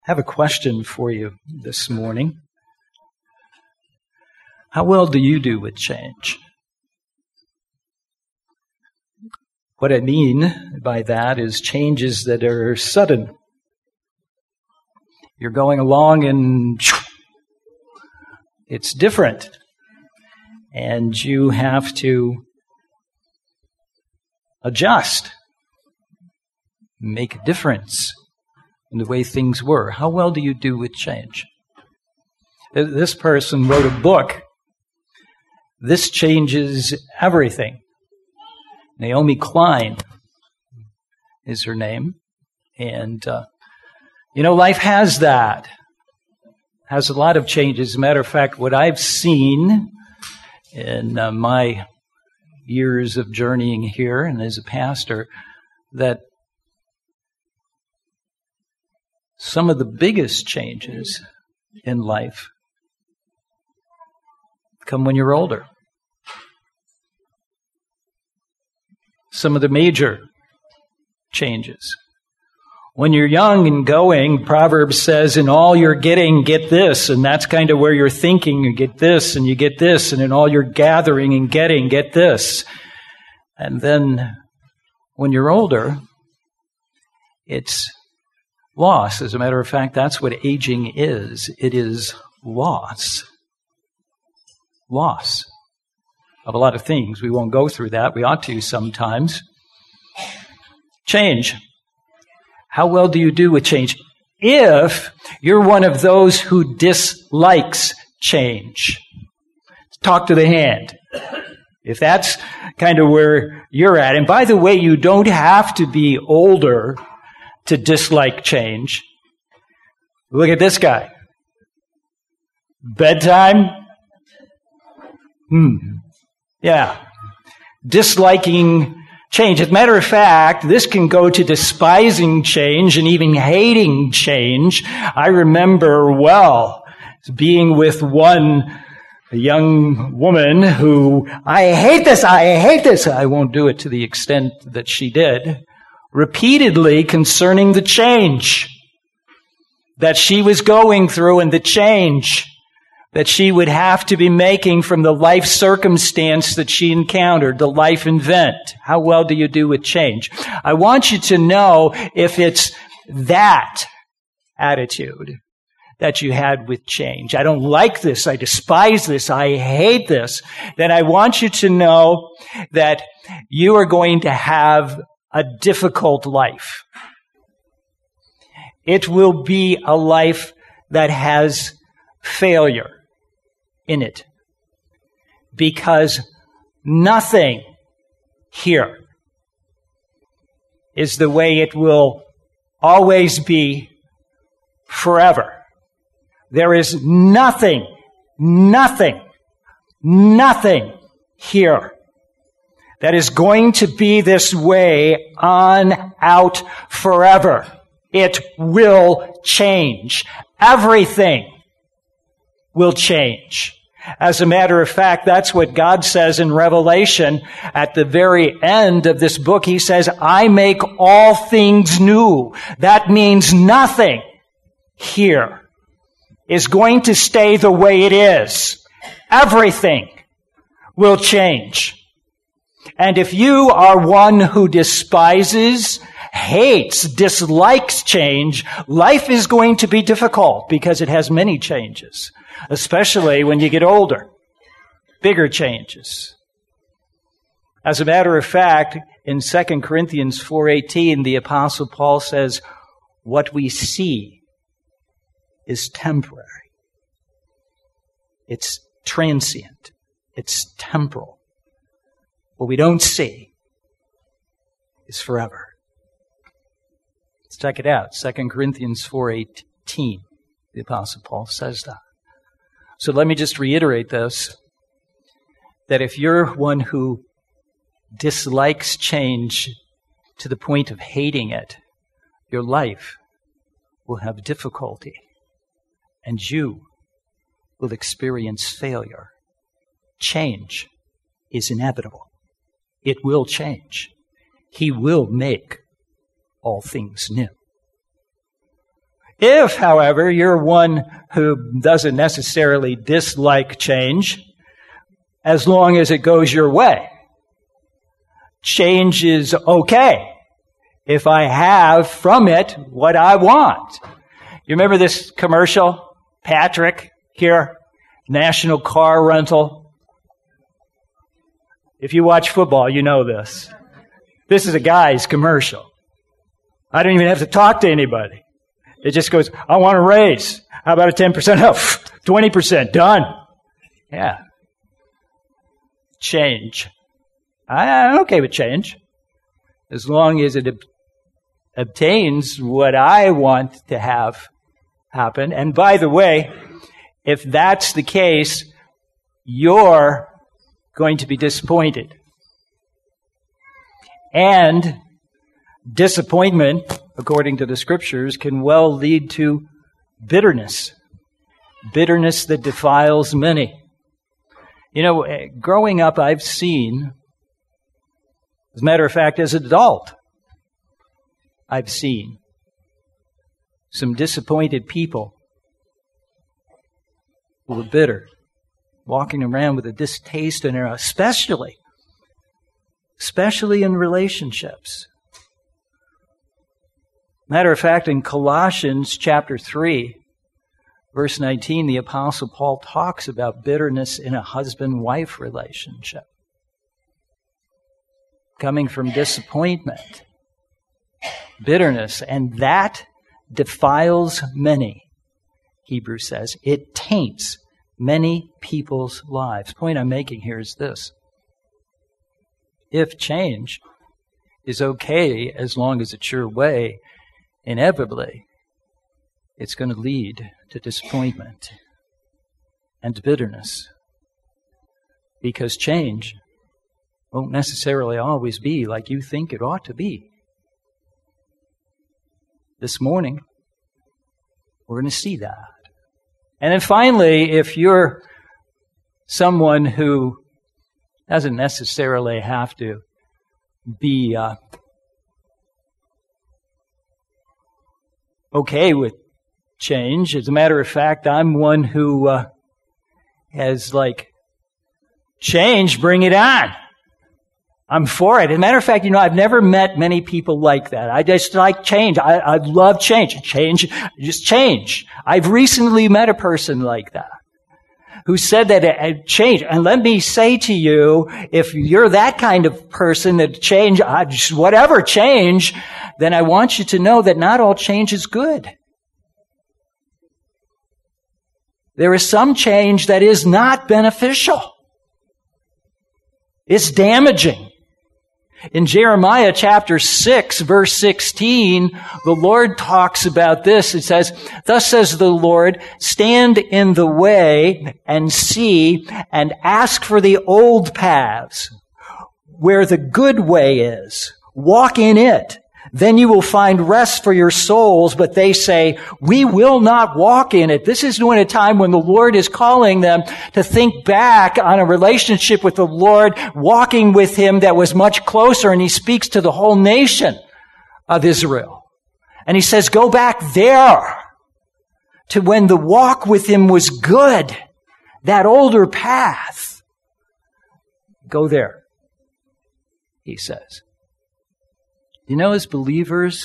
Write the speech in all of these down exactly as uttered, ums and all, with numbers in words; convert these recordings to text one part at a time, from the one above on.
I have a question for you this morning. How well do you do with change? What I mean by that is changes that are sudden. You're going along and it's different. And you have to adjust, make a difference in the way things were. How well do you do with change? This person wrote a book. This changes everything. Naomi Klein is her name. And, uh, you know, life has that. Has a lot of changes. As a matter of fact, what I've seen in uh, my years of journeying here and as a pastor, that some of the biggest changes in life come when you're older. Some of the major changes. When you're young and going, Proverbs says, in all you're getting, get this. And that's kind of where you're thinking, you get this and you get this. And in all you're gathering and getting, get this. And then when you're older, it's loss. As a matter of fact, that's what aging is. It is loss. Loss of a lot of things. We won't go through that. We ought to sometimes. Change. How well do you do with change? If you're one of those who dislikes change, talk to the hand. If that's kind of where you're at. And by the way, you don't have to be older to dislike change. Look at this guy. Bedtime? Hmm. Yeah. Disliking change. As a matter of fact, this can go to despising change and even hating change. I remember well being with one young woman who, I hate this, I hate this. I won't do it to the extent that she did. Repeatedly concerning the change that she was going through and the change that she would have to be making from the life circumstance that she encountered, the life event. How well do you do with change? I want you to know if it's that attitude that you had with change. I don't like this. I despise this. I hate this. Then I want you to know that you are going to have a difficult life. It will be a life that has failure in it. Because nothing here is the way it will always be forever. There is nothing, nothing, nothing here that is going to be this way on out forever. It will change. Everything will change. As a matter of fact, that's what God says in Revelation at the very end of this book. He says, I make all things new. That means nothing here is going to stay the way it is. Everything will change. And if you are one who despises, hates, dislikes change, life is going to be difficult because it has many changes, especially when you get older. Bigger changes. As a matter of fact, in Second Corinthians four eighteen, the Apostle Paul says, what we see is temporary. It's transient. It's temporal. What we don't see is forever. Let's check it out. Second Corinthians four eighteen. The Apostle Paul says that. So let me just reiterate this, that if you're one who dislikes change to the point of hating it, your life will have difficulty and you will experience failure. Change is inevitable. It will change. He will make all things new. If, however, you're one who doesn't necessarily dislike change, as long as it goes your way, change is okay if I have from it what I want. You remember this commercial? Patrick here, National Car Rental. If you watch football, you know this. This is a guy's commercial. I don't even have to talk to anybody. It just goes, I want a raise. How about a ten percent off? twenty percent. Done. Yeah. Change. I'm okay with change. As long as it ob- obtains what I want to have happen. And by the way, if that's the case, you're going to be disappointed. And disappointment, according to the scriptures, can well lead to bitterness. Bitterness that defiles many. You know, growing up, I've seen, as a matter of fact, as an adult, I've seen some disappointed people who were bitter, walking around with a distaste in their, especially, especially in relationships. Matter of fact, in Colossians chapter three, verse nineteen, the Apostle Paul talks about bitterness in a husband-wife relationship, coming from disappointment, bitterness, and that defiles many, Hebrews says. It taints many people's lives. The point I'm making here is this. If change is okay as long as it's your way, inevitably, it's going to lead to disappointment and bitterness. Because change won't necessarily always be like you think it ought to be. This morning, we're going to see that. And then finally, if you're someone who doesn't necessarily have to be uh, okay with change. As a matter of fact, I'm one who uh, has like, change, bring it on. I'm for it. As a matter of fact, you know, I've never met many people like that. I just like change. I, I love change. Change, just change. I've recently met a person like that who said that it, change. And let me say to you, if you're that kind of person that change, I just, whatever change, then I want you to know that not all change is good. There is some change that is not beneficial. It's damaging. In Jeremiah chapter six, verse sixteen, the Lord talks about this. It says, "Thus says the Lord, stand in the way and see and ask for the old paths where the good way is. Walk in it. Then you will find rest for your souls." But they say, we will not walk in it. This is during a time when the Lord is calling them to think back on a relationship with the Lord, walking with Him that was much closer. And He speaks to the whole nation of Israel. And He says, go back there to when the walk with Him was good, that older path. Go there, He says. You know, as believers,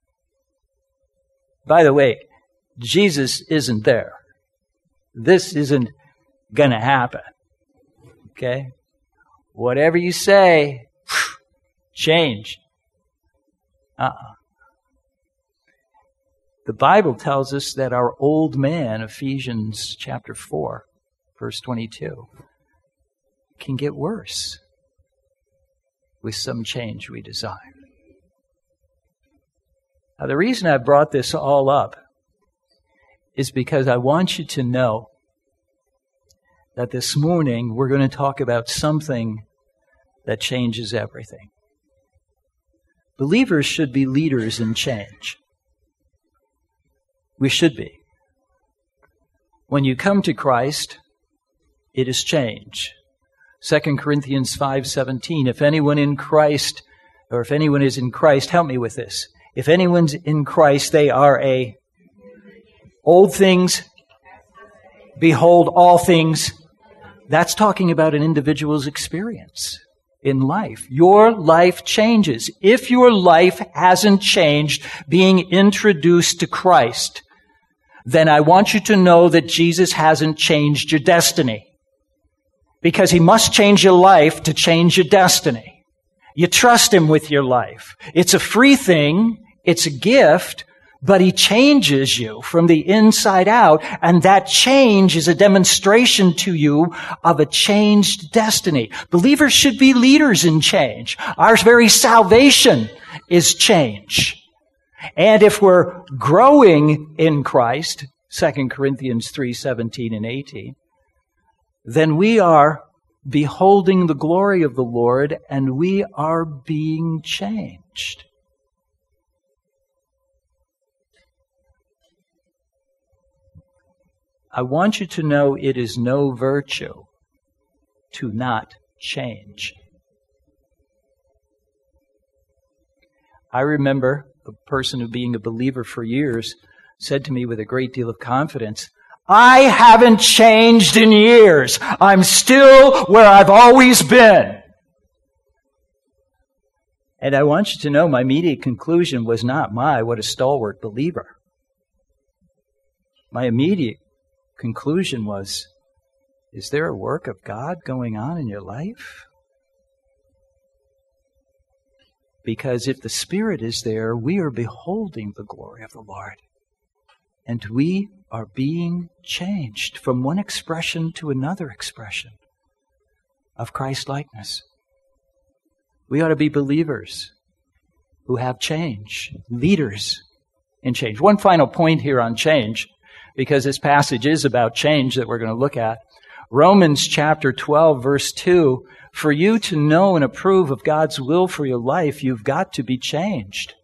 by the way, Jesus isn't there. This isn't going to happen. Okay? Whatever you say, change. Uh-uh. The Bible tells us that our old man, Ephesians chapter four, verse twenty-two, can get worse with some change we desire. Now, the reason I brought this all up is because I want you to know that this morning we're going to talk about something that changes everything. Believers should be leaders in change. We should be. When you come to Christ, it is change. Second Corinthians five seventeen, if anyone in Christ, or if anyone is in Christ, help me with this. If anyone's in Christ, they are a Old things, behold, all things. That's talking about an individual's experience in life. Your life changes. If your life hasn't changed being introduced to Christ, then I want you to know that Jesus hasn't changed your destiny. Because He must change your life to change your destiny. You trust Him with your life. It's a free thing. It's a gift. But He changes you from the inside out. And that change is a demonstration to you of a changed destiny. Believers should be leaders in change. Our very salvation is change. And if we're growing in Christ, Second Corinthians three seventeen and eighteen, then we are beholding the glory of the Lord and we are being changed. I want you to know it is no virtue to not change. I remember a person who, being a believer for years, said to me with a great deal of confidence, I haven't changed in years. I'm still where I've always been. And I want you to know my immediate conclusion was not, my, what a stalwart believer. My immediate conclusion was, is there a work of God going on in your life? Because if the Spirit is there, we are beholding the glory of the Lord. And we are being changed from one expression to another expression of Christ-likeness. We ought to be believers who have change, leaders in change. One final point here on change, because this passage is about change that we're going to look at. Romans chapter twelve, verse two, for you to know and approve of God's will for your life, you've got to be changed.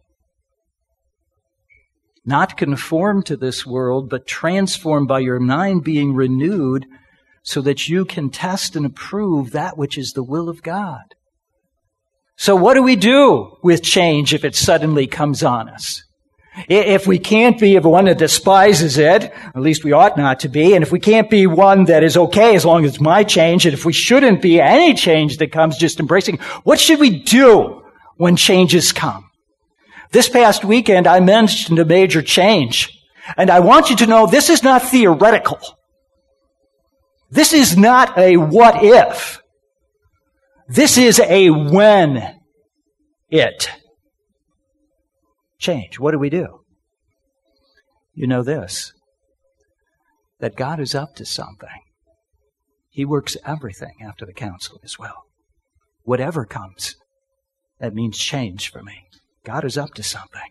Not conformed to this world, but transformed by your mind being renewed so that you can test and approve that which is the will of God. So what do we do with change if it suddenly comes on us? If we can't be one that despises it, at least we ought not to be, and if we can't be one that is okay as long as it's my change, and if we shouldn't be any change that comes just embracing, what should we do when changes come? This past weekend, I mentioned a major change, and I want you to know this is not theoretical. This is not a what if. This is a when it. Change. What do we do? You know this, that God is up to something. He works everything after the counsel of His will. Whatever comes, that means change for me. God is up to something.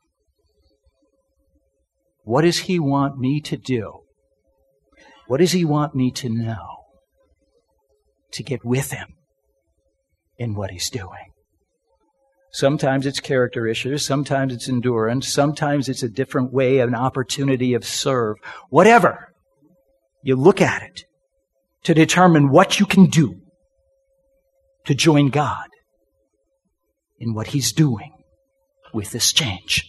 What does He want me to do? What does He want me to know to get with Him in what He's doing? Sometimes it's character issues. Sometimes it's endurance. Sometimes it's a different way, an opportunity of serve. Whatever. You look at it to determine what you can do to join God in what He's doing with this change.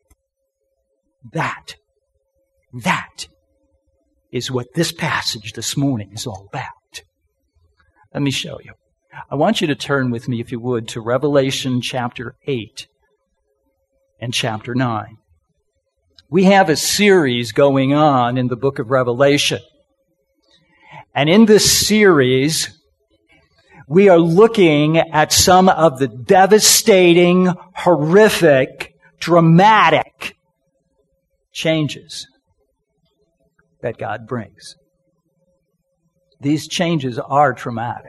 That, that is what this passage this morning is all about. Let me show you. I want you to turn with me, if you would, to Revelation chapter eight and chapter nine. We have a series going on in the book of Revelation. And in this series, we are looking at some of the devastating, horrific, dramatic changes that God brings. These changes are traumatic.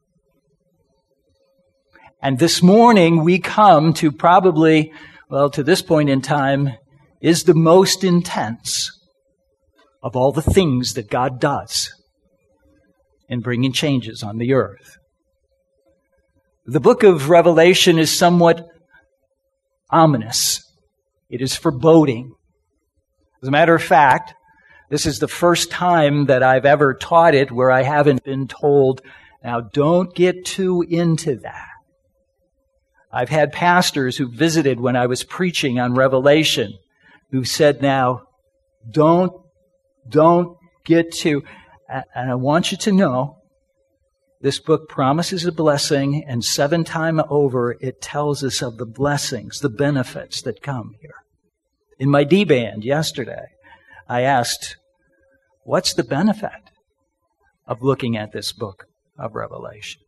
And this morning we come to probably, well, to this point in time, is the most intense of all the things that God does in bringing changes on the earth. The book of Revelation is somewhat ominous. It is foreboding. As a matter of fact, this is the first time that I've ever taught it where I haven't been told, now don't get too into that. I've had pastors who visited when I was preaching on Revelation who said, now, Don't, don't get too, and I want you to know, this book promises a blessing, and seven times over it tells us of the blessings, the benefits that come here. In my D-band yesterday, I asked, what's the benefit of looking at this book of Revelation?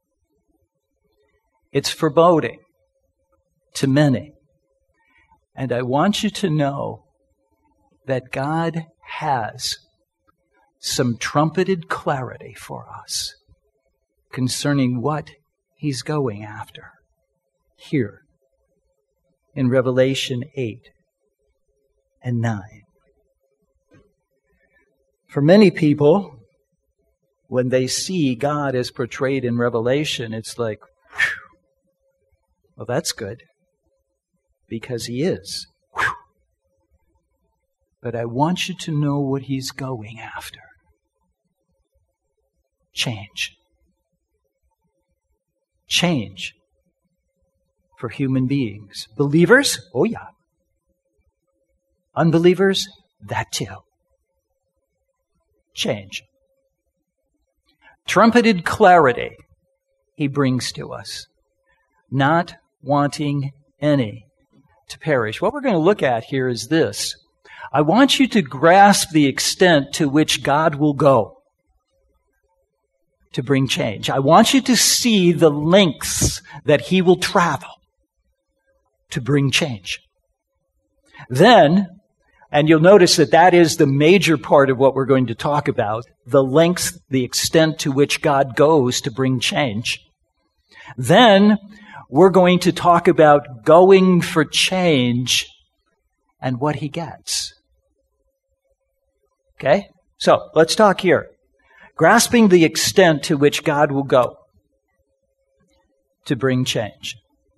It's foreboding to many. And I want you to know that God has some trumpeted clarity for us concerning what He's going after here in Revelation eight and nine. For many people, when they see God as portrayed in Revelation, it's like, whew, well, that's good, because He is. Whew. But I want you to know what He's going after. Change. Change for human beings. Believers? Oh yeah. Unbelievers? That too. Change. Trumpeted clarity He brings to us, not wanting any to perish. What we're going to look at here is this. I want you to grasp the extent to which God will go to bring change. I want you to see the lengths that He will travel to bring change. Then, and you'll notice that that is the major part of what we're going to talk about, the length, the extent to which God goes to bring change. Then, we're going to talk about going for change and what He gets. Okay? So, let's talk here. Grasping the extent to which God will go to bring change.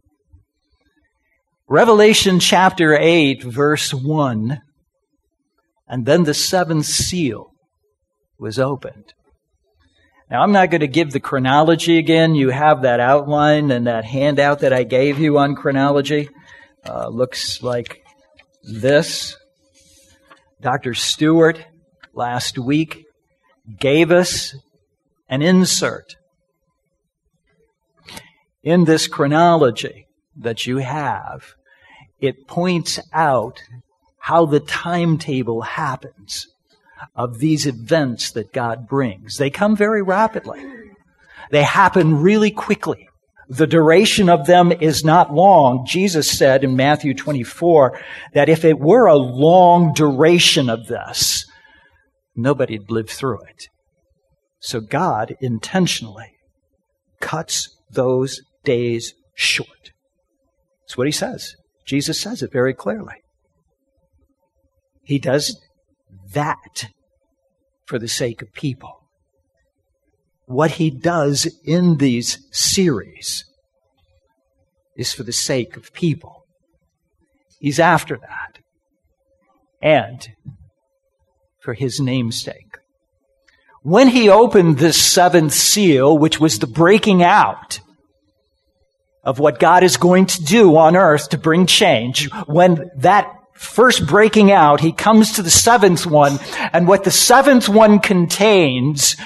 Revelation chapter eight, verse one, and then the seventh seal was opened. Now, I'm not going to give the chronology again. You have that outline and that handout that I gave you on chronology. Uh, looks like this. Doctor Stewart last week gave us an insert in this chronology that you have. It points out how the timetable happens of these events that God brings. They come very rapidly. They happen really quickly. The duration of them is not long. Jesus said in Matthew twenty-four that if it were a long duration of this, nobody'd live through it. So God intentionally cuts those days short. That's what He says. Jesus says it very clearly. He does that for the sake of people. What He does in these series is for the sake of people. He's after that. And for His name's sake. When He opened this seventh seal, which was the breaking out of what God is going to do on earth to bring change, when that first breaking out, He comes to the seventh one, and what the seventh one contains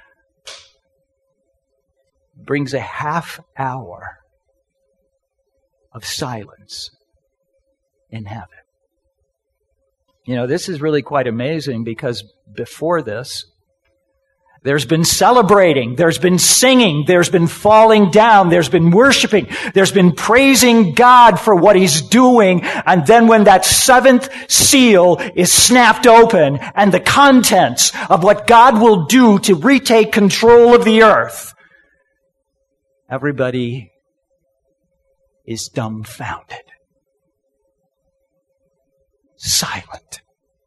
brings a half hour of silence in heaven. You know, this is really quite amazing because before this, there's been celebrating, there's been singing, there's been falling down, there's been worshiping, there's been praising God for what He's doing, and then when that seventh seal is snapped open and the contents of what God will do to retake control of the earth, everybody is dumbfounded. Silent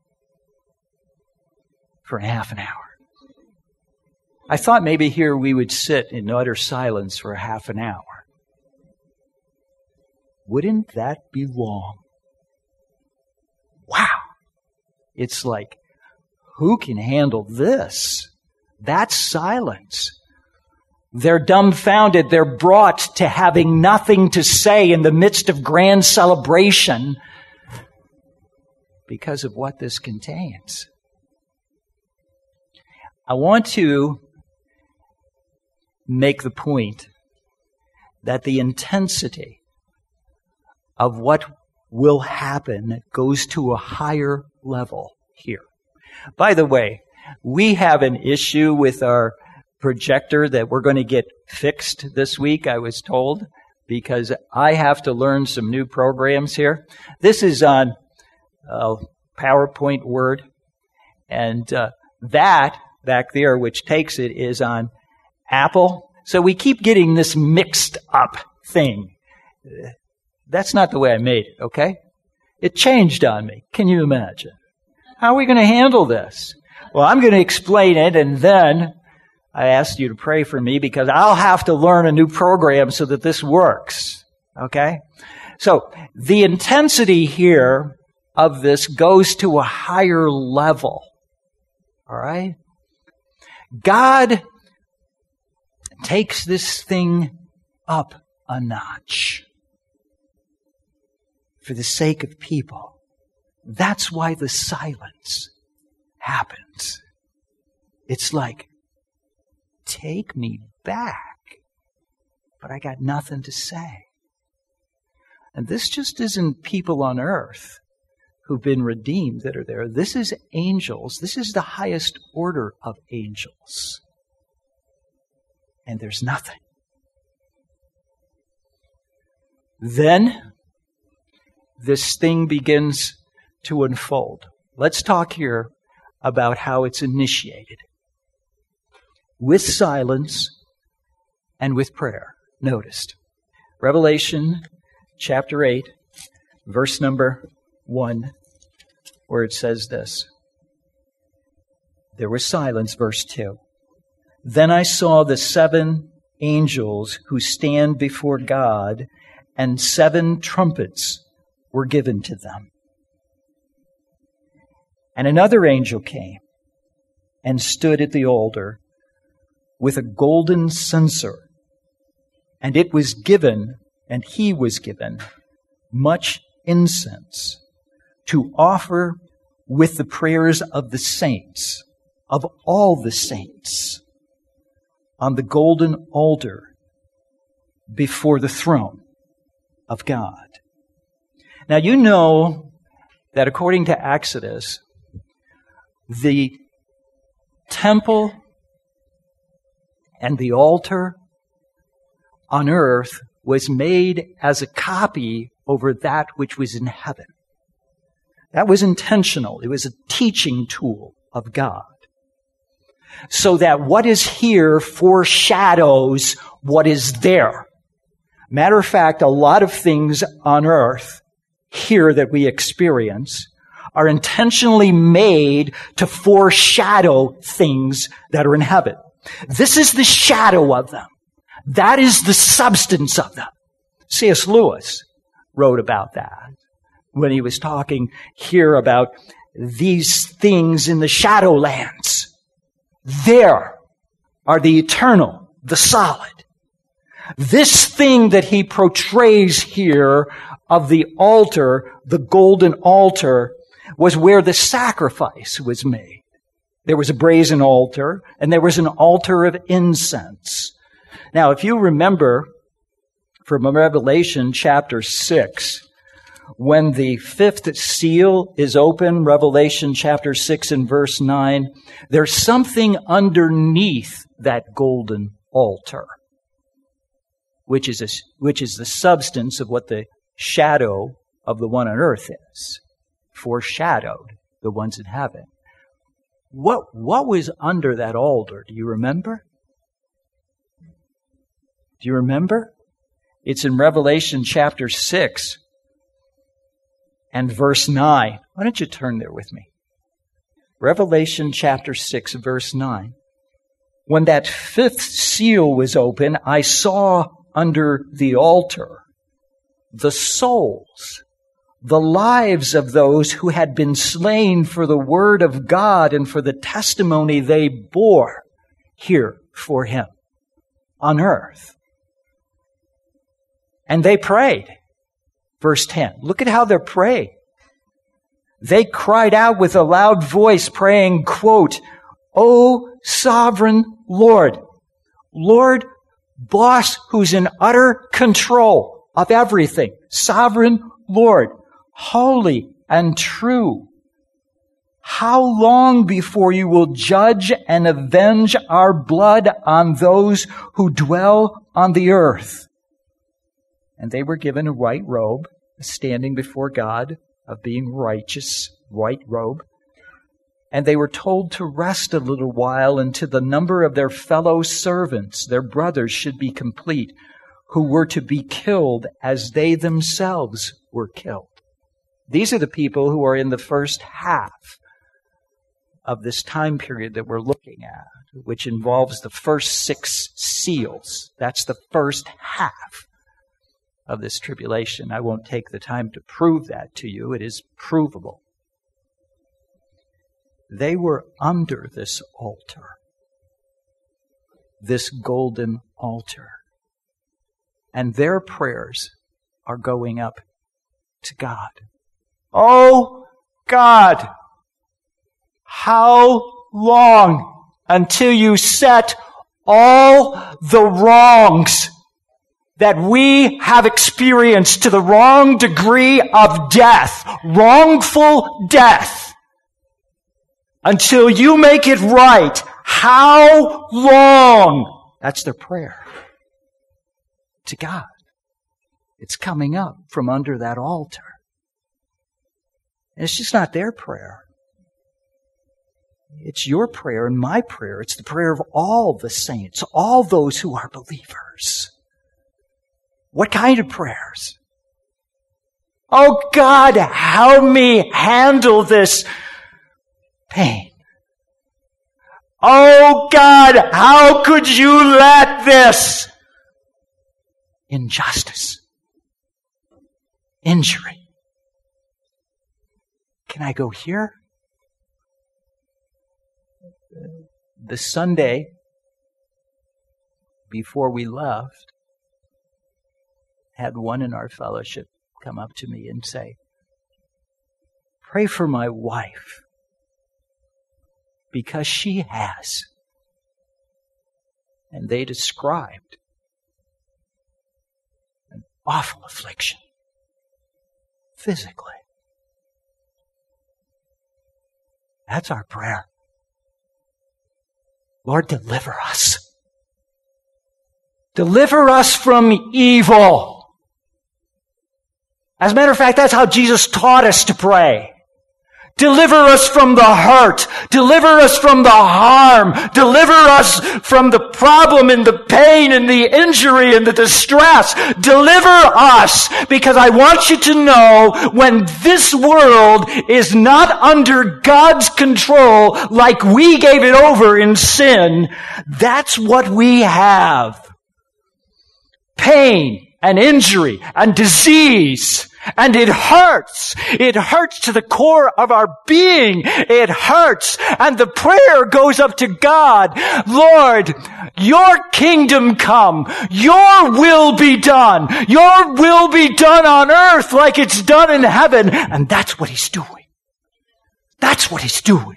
for half an hour. I thought maybe here we would sit in utter silence for half an hour. Wouldn't that be long? Wow. It's like, who can handle this? That's silence. They're dumbfounded. They're brought to having nothing to say in the midst of grand celebration. because of what this contains. I want to make the point that the intensity of what will happen goes to a higher level here. By the way, we have an issue with our projector that we're going to get fixed this week, I was told, because I have to learn some new programs here. This is on uh, PowerPoint Word, and uh, that back there, which takes it, is on Apple. So we keep getting this mixed up thing. That's not the way I made it, okay? It changed on me. Can you imagine? How are we going to handle this? Well, I'm going to explain it, and then I asked you to pray for me because I'll have to learn a new program so that this works, okay? So the intensity here of this goes to a higher level, all right? God takes this thing up a notch for the sake of people. That's why the silence happens. It's like, take me back, but I got nothing to say. And this just isn't people on earth who've been redeemed that are there. This is angels. This is the highest order of angels. And there's nothing. Then this thing begins to unfold. Let's talk here about how it's initiated. With silence and with prayer. Noticed. Revelation chapter eight, verse number one, where it says this. There was silence, verse two. Then I saw the seven angels who stand before God, and seven trumpets were given to them. And another angel came and stood at the altar with a golden censer, and it was given, and he was given, much incense to offer with the prayers of the saints, of all the saints, on the golden altar before the throne of God. Now you know that according to Exodus, the temple and the altar on earth was made as a copy over that which was in heaven. That was intentional. It was a teaching tool of God. So that what is here foreshadows what is there. Matter of fact, a lot of things on earth here that we experience are intentionally made to foreshadow things that are in heaven. This is the shadow of them. That is the substance of them. C S Lewis wrote about that when he was talking here about these things in the shadowlands. There are the eternal, the solid. This thing that he portrays here of the altar, the golden altar, was where the sacrifice was made. There was a brazen altar, and there was an altar of incense. Now, if you remember from Revelation chapter six, when the fifth seal is open, Revelation chapter six and verse nine, there's something underneath that golden altar, which is a, which is the substance of what the shadow of the one on earth is, foreshadowed the ones in heaven. What, what was under that altar? Do you remember? Do you remember? It's in Revelation chapter six and verse nine. Why don't you turn there with me? Revelation chapter six, verse nine. When that fifth seal was open, I saw under the altar the souls, the lives of those who had been slain for the word of God and for the testimony they bore here for him on earth. And they prayed. Verse ten. Look at how they're praying. They cried out with a loud voice, praying, quote, "O sovereign Lord, Lord, boss who's in utter control of everything, sovereign Lord, holy and true. How long before you will judge and avenge our blood on those who dwell on the earth?" And they were given a white robe, standing before God, of being righteous, white robe. And they were told to rest a little while until the number of their fellow servants, their brothers, should be complete, who were to be killed as they themselves were killed. These are the people who are in the first half of this time period that we're looking at, which involves the first six seals. That's the first half of this tribulation. I won't take the time to prove that to you. It is provable. They were under this altar, this golden altar, and their prayers are going up to God. Oh God, how long until you set all the wrongs that we have experienced to the wrong degree of death, wrongful death, until you make it right? How long? That's their prayer to God. It's coming up from under that altar. And it's just not their prayer. It's your prayer and my prayer. It's the prayer of all the saints, all those who are believers. What kind of prayers? Oh God, help me handle this pain. Oh God, how could you let this injustice, injury? Can I go here? The Sunday before we left, had one in our fellowship come up to me and say, "Pray for my wife, because she has." And they described an awful affliction, physically. That's our prayer. Lord, deliver us. Deliver us from evil. As a matter of fact, that's how Jesus taught us to pray. Deliver us from the hurt. Deliver us from the harm. Deliver us from the problem and the pain and the injury and the distress. Deliver us, because I want you to know, when this world is not under God's control like we gave it over in sin, that's what we have. Pain and injury and disease. And it hurts. It hurts to the core of our being. It hurts. And the prayer goes up to God. Lord, your kingdom come. Your will be done. Your will be done on earth like it's done in heaven. And that's what He's doing. That's what He's doing.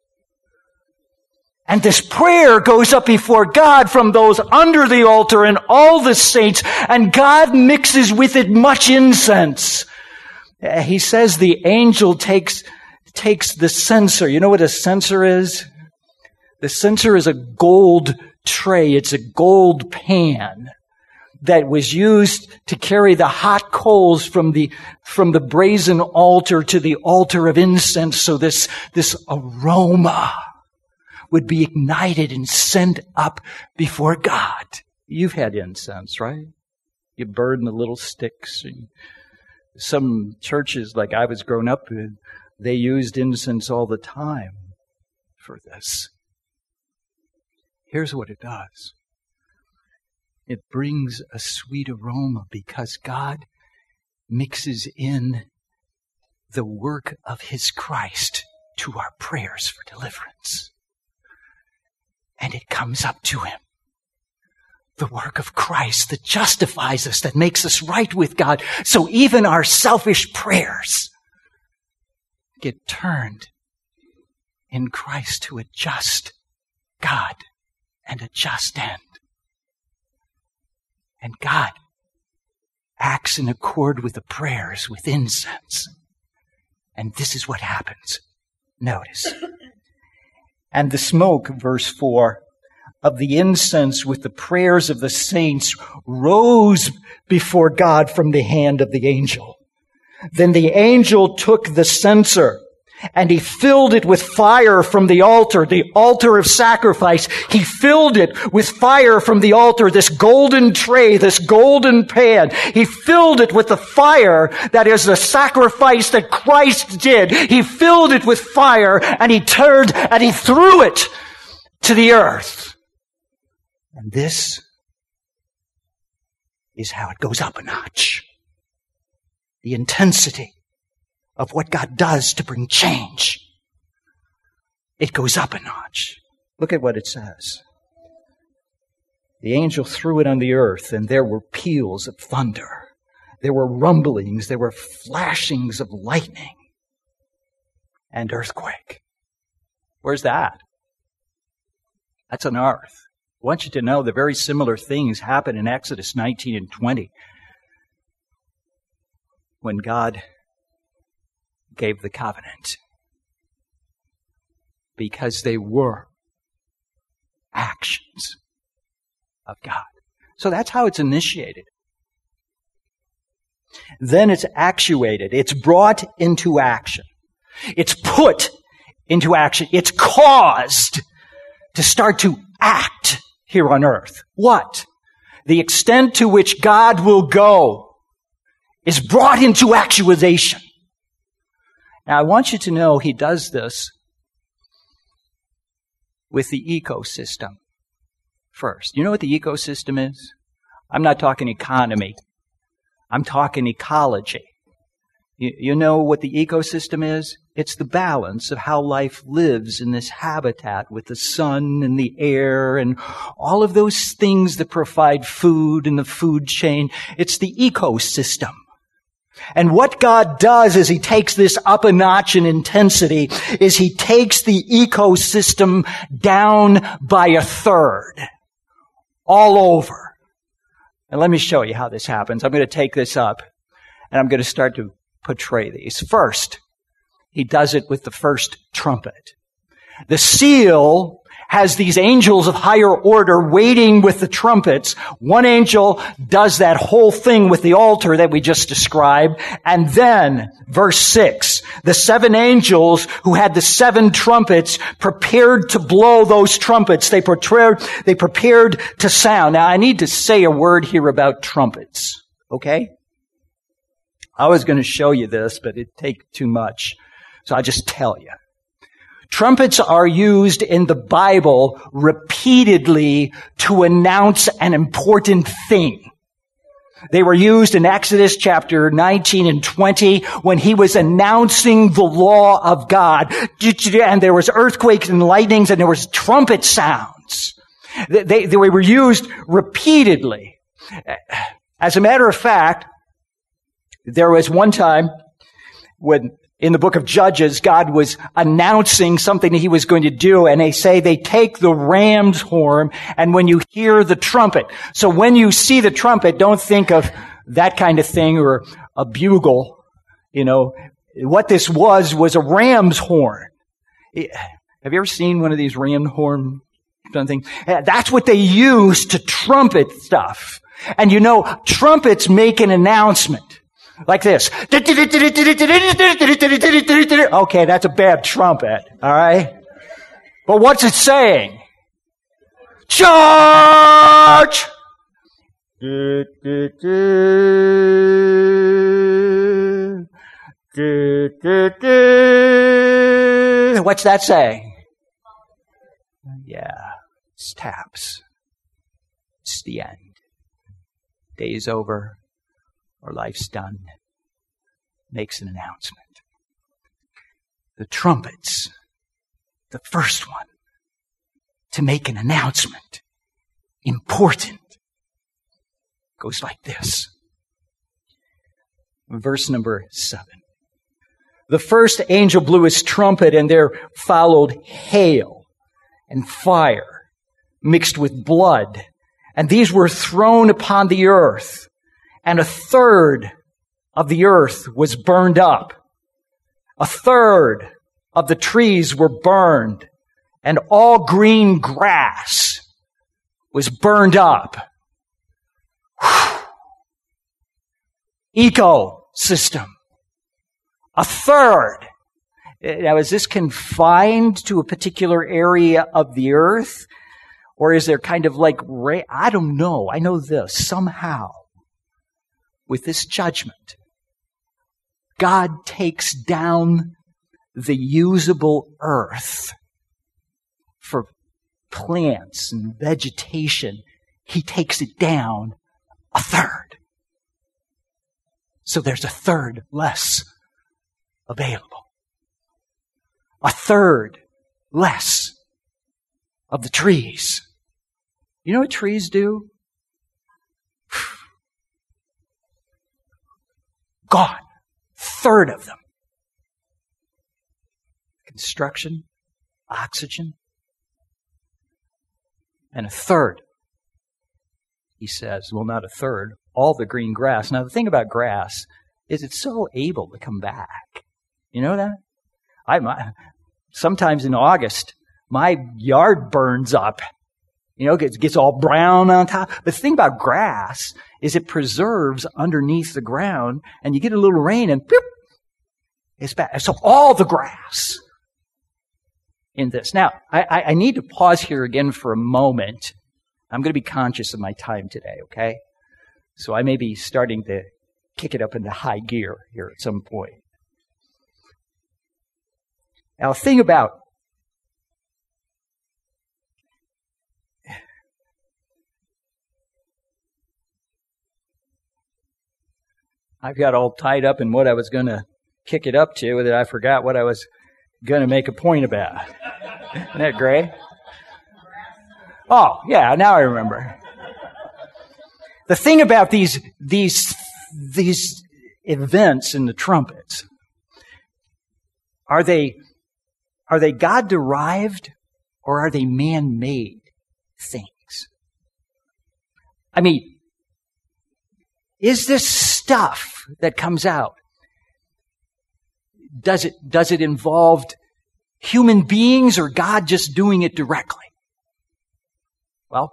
And this prayer goes up before God from those under the altar and all the saints, and God mixes with it much incense. He says the angel takes, takes the censer. You know what a censer is? The censer is a gold tray. It's a gold pan that was used to carry the hot coals from the, from the brazen altar to the altar of incense. So this, this aroma would be ignited and sent up before God. You've had incense, right? You burn the little sticks. And some churches, like I was growing up in, they used incense all the time for this. Here's what it does. It brings a sweet aroma because God mixes in the work of His Christ to our prayers for deliverance. And it comes up to Him. The work of Christ that justifies us, that makes us right with God. So even our selfish prayers get turned in Christ to a just God and a just end. And God acts in accord with the prayers with incense. And this is what happens. Notice. And the smoke, verse four, of the incense with the prayers of the saints rose before God from the hand of the angel. Then the angel took the censer and he filled it with fire from the altar, the altar of sacrifice. He filled it with fire from the altar, this golden tray, this golden pan. He filled it with the fire that is the sacrifice that Christ did. He filled it with fire and he turned and he threw it to the earth. And this is how it goes up a notch. The intensity of what God does to bring change. It goes up a notch. Look at what it says. The angel threw it on the earth, and there were peals of thunder. There were rumblings. There were flashings of lightning and earthquake. Where's that? That's on earth. I want you to know that very similar things happen in Exodus nineteen and twenty. When God gave the covenant, because they were actions of God. So that's how it's initiated. Then it's actuated. It's brought into action. It's put into action. It's caused to start to act here on earth. What? The extent to which God will go is brought into actualization. Now, I want you to know he does this with the ecosystem first. You know what the ecosystem is? I'm not talking economy. I'm talking ecology. You, you know what the ecosystem is? It's the balance of how life lives in this habitat with the sun and the air and all of those things that provide food in the food chain. It's the ecosystem. And what God does is he takes this up a notch in intensity, is he takes the ecosystem down by a third, all over. And let me show you how this happens. I'm going to take this up, and I'm going to start to portray these. First, he does it with the first trumpet. The seal has these angels of higher order waiting with the trumpets. One angel does that whole thing with the altar that we just described. And then, verse six, the seven angels who had the seven trumpets prepared to blow those trumpets. They prepared, they prepared to sound. Now, I need to say a word here about trumpets. Okay? I was going to show you this, but it'd take too much. So I'll just tell you. Trumpets are used in the Bible repeatedly to announce an important thing. They were used in Exodus chapter nineteen and twenty when he was announcing the law of God. And there was earthquakes and lightnings and there was trumpet sounds. They, they were used repeatedly. As a matter of fact, there was one time when in the book of Judges, God was announcing something that he was going to do, and they say they take the ram's horn, and when you hear the trumpet. So when you see the trumpet, don't think of that kind of thing or a bugle. You know, what this was was a ram's horn. Have you ever seen one of these ram horn something? That's what they use to trumpet stuff. And you know, trumpets make an announcement. Like this. Okay, that's a bad trumpet. All right? But what's it saying? Charge! What's that saying? Yeah, it's taps. It's the end. Day's over. Or life's done, makes an announcement. The trumpets, the first one, to make an announcement, important, goes like this. Verse number seven. The first angel blew his trumpet, and there followed hail and fire mixed with blood. And these were thrown upon the earth, and a third of the earth was burned up. A third of the trees were burned, and all green grass was burned up. Ecosystem. A third. Now, is this confined to a particular area of the earth? Or is there kind of like, I don't know. I know this. Somehow, with this judgment, God takes down the usable earth for plants and vegetation. He takes it down a third. So there's a third less available. A third less of the trees. You know what trees do? Gone. Third of them. Construction, oxygen, and a third, he says, well, not a third, all the green grass. Now, the thing about grass is it's so able to come back. You know that? I, my, sometimes in August, my yard burns up. You know, gets, gets all brown on top. But the thing about grass is it preserves underneath the ground, and you get a little rain and boop, it's back. So all the grass in this. Now, I, I need to pause here again for a moment. I'm going to be conscious of my time today, okay? So I may be starting to kick it up into high gear here at some point. Now, the thing about I've got all tied up in what I was going to kick it up to that I forgot what I was going to make a point about. Isn't that great? Oh, yeah, now I remember. The thing about these these these events in the trumpets, are they are they God-derived or are they man-made things? I mean, is this stuff that comes out, does it does it involve human beings or God just doing it directly? Well,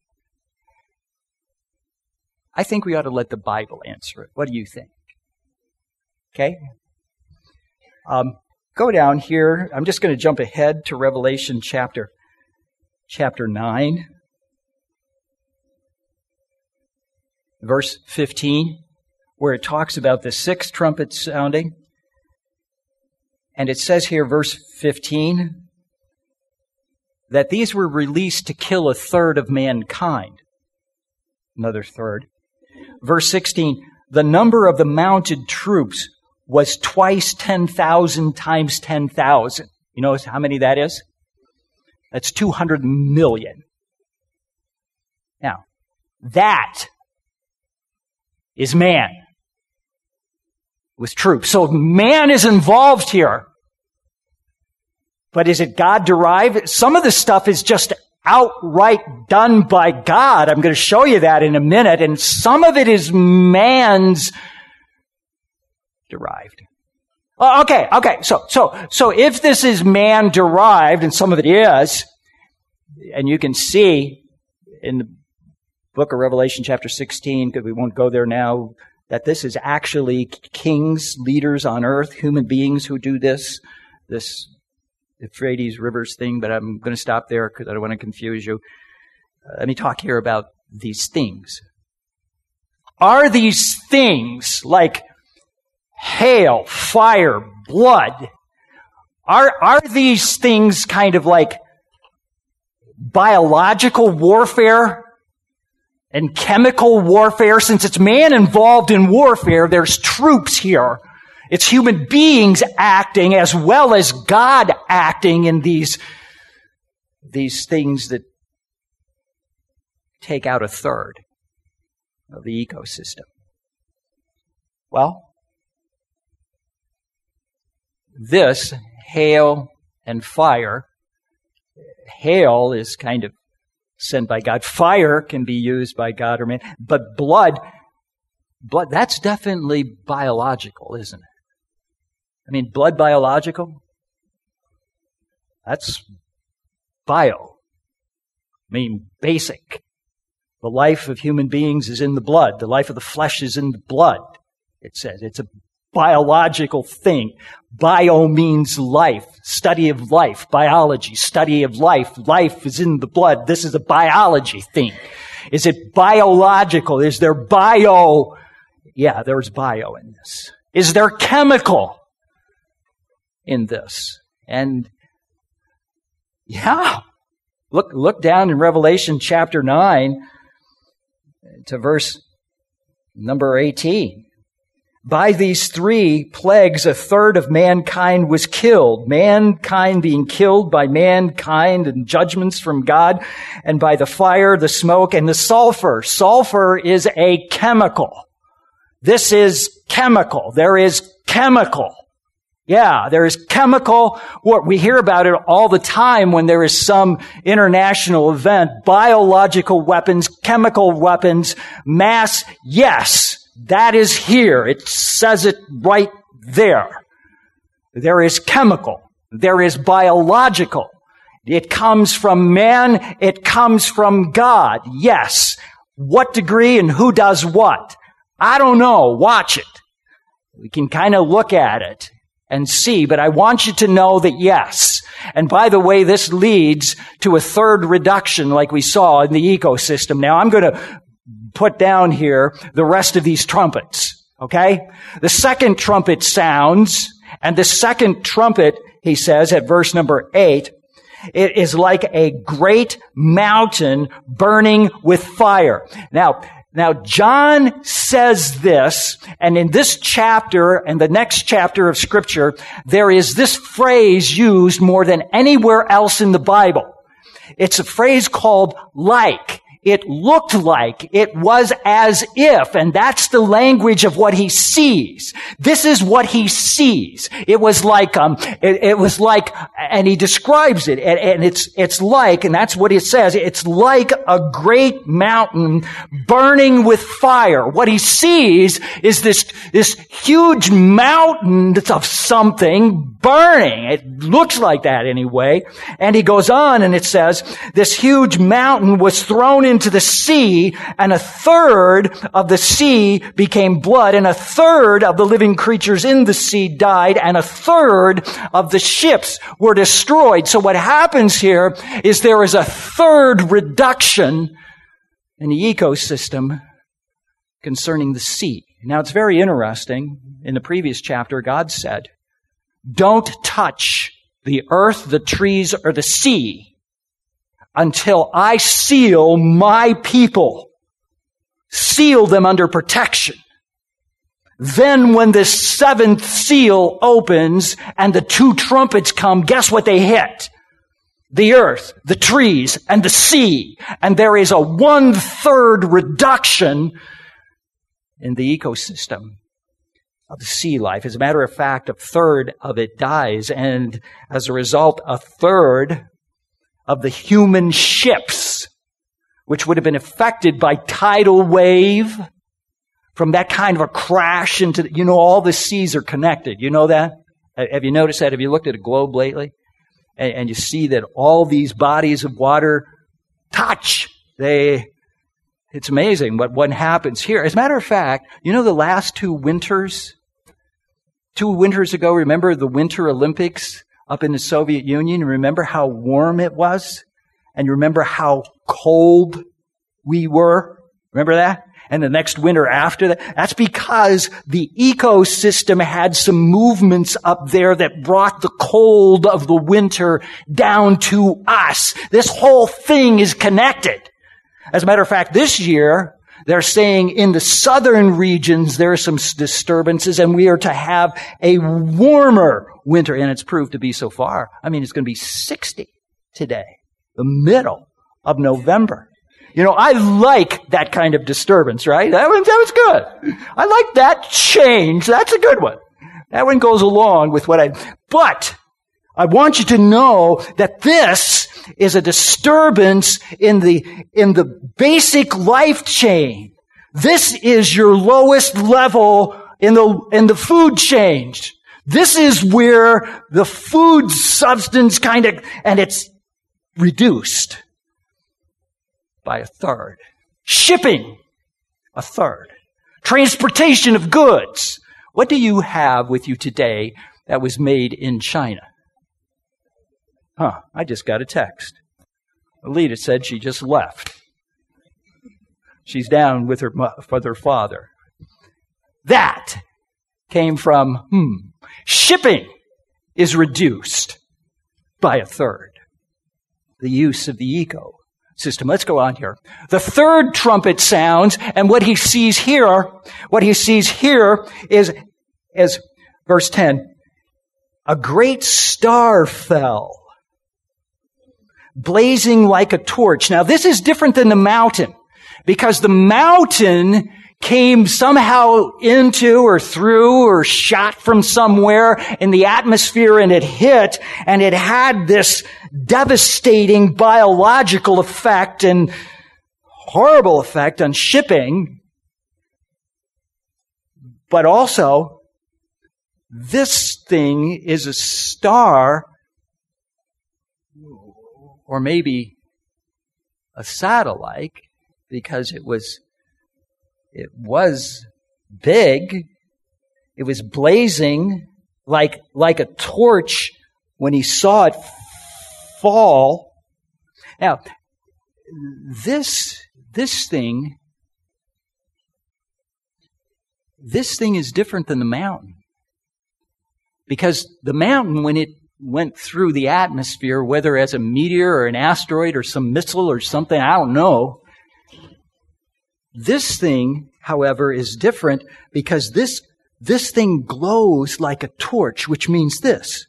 I think we ought to let the Bible answer it. What do you think? Okay? Um, go down here. I'm just going to jump ahead to Revelation chapter, chapter nine. Verse fifteen, where it talks about the sixth trumpet sounding. And it says here, verse fifteen, that these were released to kill a third of mankind. Another third. Verse sixteen, the number of the mounted troops was twice ten thousand times ten thousand. You know how many that is? That's two hundred million. Now, that is man with troops. So man is involved here. But is it God-derived? Some of the stuff is just outright done by God. I'm going to show you that in a minute. And some of it is man's derived. Oh, okay, okay. So, so, so if this is man-derived, and some of it is, and you can see in the book of Revelation chapter sixteen, because we won't go there now, that this is actually kings, leaders on earth, human beings who do this, this Euphrates rivers thing, but I'm going to stop there because I don't want to confuse you. Uh, let me talk here about these things. Are these things like hail, fire, blood, are, are these things kind of like biological warfare and chemical warfare? Since it's man involved in warfare, there's troops here. It's human beings acting as well as God acting in these, these things that take out a third of the ecosystem. Well, this, hail and fire, hail is kind of sent by God. Fire can be used by God or man. But blood, blood, that's definitely biological, isn't it? I mean, blood biological? That's bio. I mean, basic. The life of human beings is in the blood. The life of the flesh is in the blood, it says. It's a biological thing. Bio means life, study of life, biology, study of life. Life is in the blood. This is a biology thing. Is it biological? Is there bio? Yeah, there's bio in this. Is there chemical in this? And yeah, look, look down in Revelation chapter nine to verse number eighteen. By these three plagues, a third of mankind was killed. Mankind being killed by mankind and judgments from God, and by the fire, the smoke, and the sulfur. Sulfur is a chemical. This is chemical. There is chemical. Yeah, there is chemical. What we hear about it all the time when there is some international event. Biological weapons, chemical weapons, mass. Yes, that is here. It says it right there. There is chemical. There is biological. It comes from man. It comes from God. Yes. What degree and who does what? I don't know. Watch it. We can kind of look at it and see, but I want you to know that yes. And by the way, this leads to a third reduction like we saw in the ecosystem. Now I'm going to put down here the rest of these trumpets, okay? The second trumpet sounds, and the second trumpet, he says at verse number eight, it is like a great mountain burning with fire. Now, Now, John says this, and in this chapter and the next chapter of Scripture, there is this phrase used more than anywhere else in the Bible. It's a phrase called like. It looked like, it was as if, and that's the language of what he sees. This is what he sees. It was like, um, it, it was like, and he describes it, and, and it's, it's like, and that's what it says, it's like a great mountain burning with fire. What he sees is this, this huge mountain of something burning. It looks like that anyway. And he goes on and it says, this huge mountain was thrown into the sea, and a third of the sea became blood, and a third of the living creatures in the sea died, and a third of the ships were destroyed. So what happens here is there is a third reduction in the ecosystem concerning the sea. Now it's very interesting. In the previous chapter, God said, don't touch the earth, the trees, or the sea until I seal my people, seal them under protection. Then when the seventh seal opens and the two trumpets come, guess what they hit? The earth, the trees, and the sea. And there is a one-third reduction in the ecosystem of the sea life. As a matter of fact, a third of it dies, and as a result, a third of the human ships, which would have been affected by tidal wave from that kind of a crash into, the, you know, all the seas are connected. You know that? Have you noticed that? Have you looked at a globe lately? And, and you see that all these bodies of water touch. They, it's amazing what, what happens here. As a matter of fact, you know the last two winters, two winters ago, remember the Winter Olympics up in the Soviet Union? Remember how warm it was? And you remember how cold we were? Remember that? And the next winter after that? That's because the ecosystem had some movements up there that brought the cold of the winter down to us. This whole thing is connected. As a matter of fact, this year, they're saying in the southern regions there are some disturbances, and we are to have a warmer winter. And it's proved to be so far. I mean, it's going to be sixty today, the middle of November. You know, I like that kind of disturbance, right? That was, that was good. I like that change. That's a good one. That one goes along with what I, but I want you to know that this is a disturbance in the, in the basic life chain. This is your lowest level in the, in the food chain. This is where the food substance kind of, and it's reduced by a third. Shipping, a third. Transportation of goods. What do you have with you today that was made in China? Huh, I just got a text. Alita said she just left. She's down with her, with her father. That came from, hmm, shipping is reduced by a third. The use of the ecosystem. Let's go on here. The third trumpet sounds, and what he sees here, what he sees here is, is verse ten, a great star fell, blazing like a torch. Now, this is different than the mountain, because the mountain came somehow into or through or shot from somewhere in the atmosphere, and it hit, and it had this devastating biological effect and horrible effect on shipping. But also, this thing is a star, or maybe a satellite, because it was It was big. It was blazing like, like a torch when he saw it fall. Now, this, this thing, this thing is different than the mountain. Because the mountain, when it went through the atmosphere, whether as a meteor or an asteroid or some missile or something, I don't know, this thing, however, is different because this, this thing glows like a torch, which means this.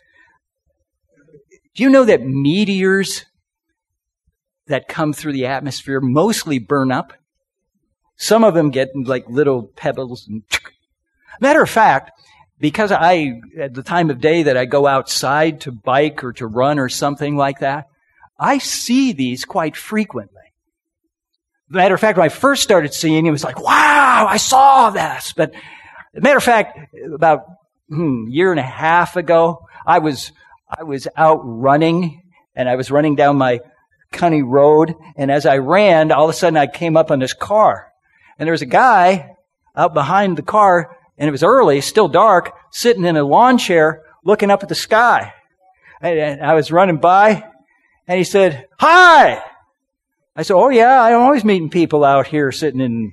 Do you know that meteors that come through the atmosphere mostly burn up? Some of them get like little pebbles. And matter of fact, because I, at the time of day that I go outside to bike or to run or something like that, I see these quite frequently. Matter of fact, when I first started seeing it, it was like, wow, I saw this. But matter of fact, about hmm, a year and a half ago, I was I was out running, and I was running down my Cunny Road, and as I ran, all of a sudden I came up on this car. And there was a guy out behind the car, and it was early, still dark, sitting in a lawn chair looking up at the sky. And I was running by, and he said, "Hi!" I said, "Oh yeah, I'm always meeting people out here sitting in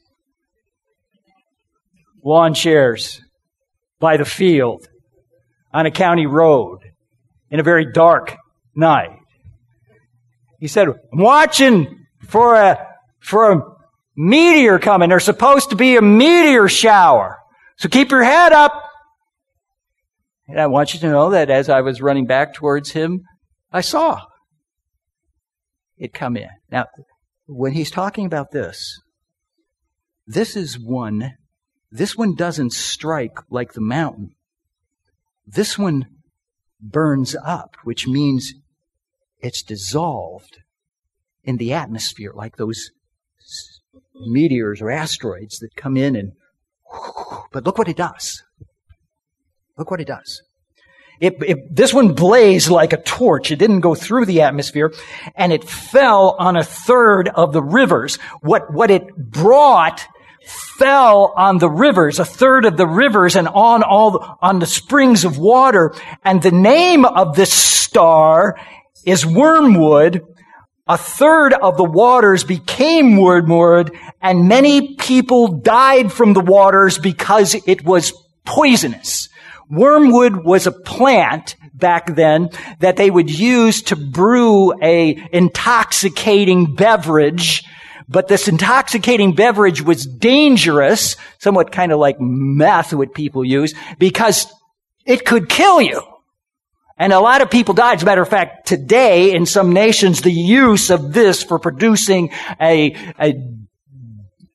lawn chairs by the field on a county road in a very dark night." He said, "I'm watching for a, for a meteor coming. There's supposed to be a meteor shower. So keep your head up." And I want you to know that as I was running back towards him, I saw it come in. Now, when he's talking about this, this is one, this one doesn't strike like the mountain. This one burns up, which means it's dissolved in the atmosphere, like those meteors or asteroids that come in and, but look what it does. Look what it does. It, it, this one blazed like a torch. It didn't go through the atmosphere, and it fell on a third of the rivers. What, what it brought fell on the rivers, a third of the rivers, and on all the, on the springs of water. And the name of this star is wormwood. A third of the waters became wormwood, and many people died from the waters because it was poisonous. Wormwood was a plant back then that they would use to brew a intoxicating beverage, but this intoxicating beverage was dangerous, somewhat kind of like meth, what people use, because it could kill you. And a lot of people died. As a matter of fact, today in some nations, the use of this for producing a, a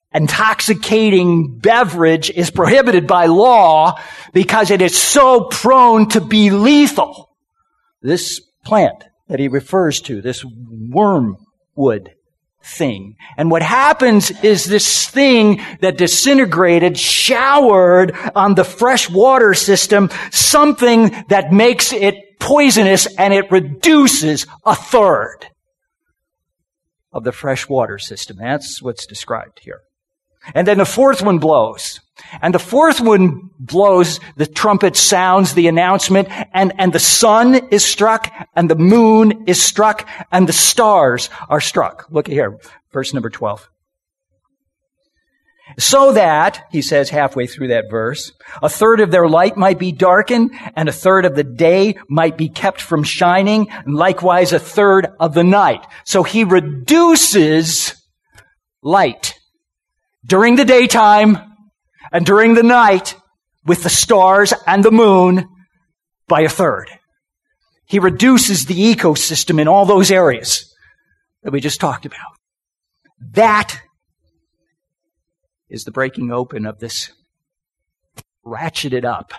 intoxicating beverage is prohibited by law because it is so prone to be lethal. This plant that he refers to, this wormwood thing. And what happens is this thing that disintegrated showered on the fresh water system something that makes it poisonous, and it reduces a third of the fresh water system. That's what's described here. And then the fourth one blows. And the fourth one blows, the trumpet sounds the announcement, and, and the sun is struck, and the moon is struck, and the stars are struck. Look at here, verse number twelve. So that, he says halfway through that verse, a third of their light might be darkened, and a third of the day might be kept from shining, and likewise a third of the night. So he reduces light during the daytime and during the night with the stars and the moon by a third. He reduces the ecosystem in all those areas that we just talked about. That is the breaking open of this ratcheted up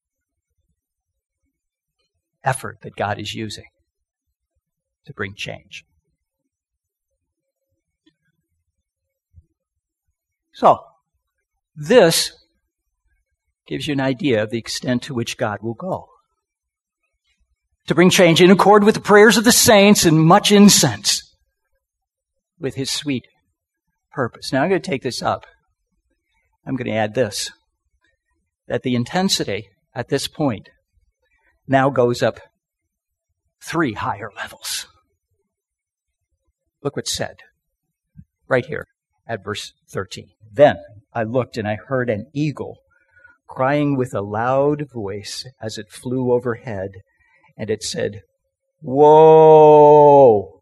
effort that God is using to bring change. So, this gives you an idea of the extent to which God will go to bring change in accord with the prayers of the saints and much incense with his sweet purpose. Now I'm going to take this up. I'm going to add this, that the intensity at this point now goes up three higher levels. Look what's said right here at verse thirteen. Then I looked and I heard an eagle crying with a loud voice as it flew overhead, and it said, "Woe!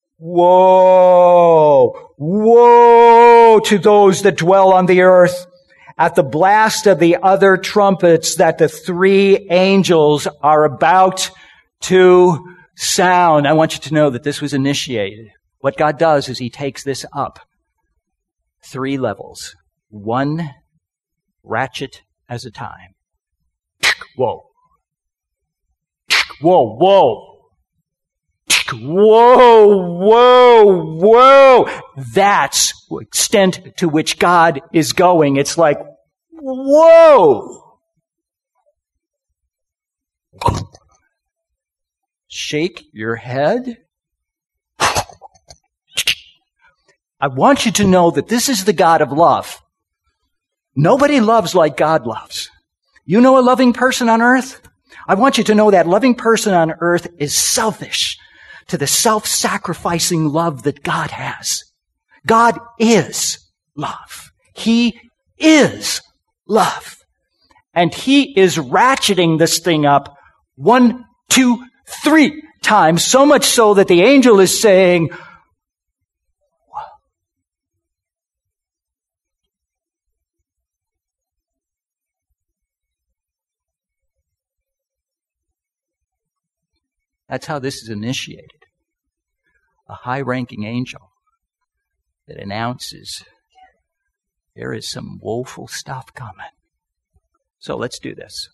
Woe! Woe to those that dwell on the earth at the blast of the other trumpets that the three angels are about to sound." I want you to know that this was initiated. What God does is he takes this up three levels, one ratchet as a time. Whoa. Whoa, whoa. Whoa, whoa, whoa. That's the extent to which God is going. It's like, whoa. Shake your head. I want you to know that this is the God of love. Nobody loves like God loves. You know a loving person on earth? I want you to know that loving person on earth is selfish to the self-sacrificing love that God has. God is love. He is love. And he is ratcheting this thing up one, two, three times, so much so that the angel is saying, that's how this is initiated. A high-ranking angel that announces there is some woeful stuff coming. So let's do this.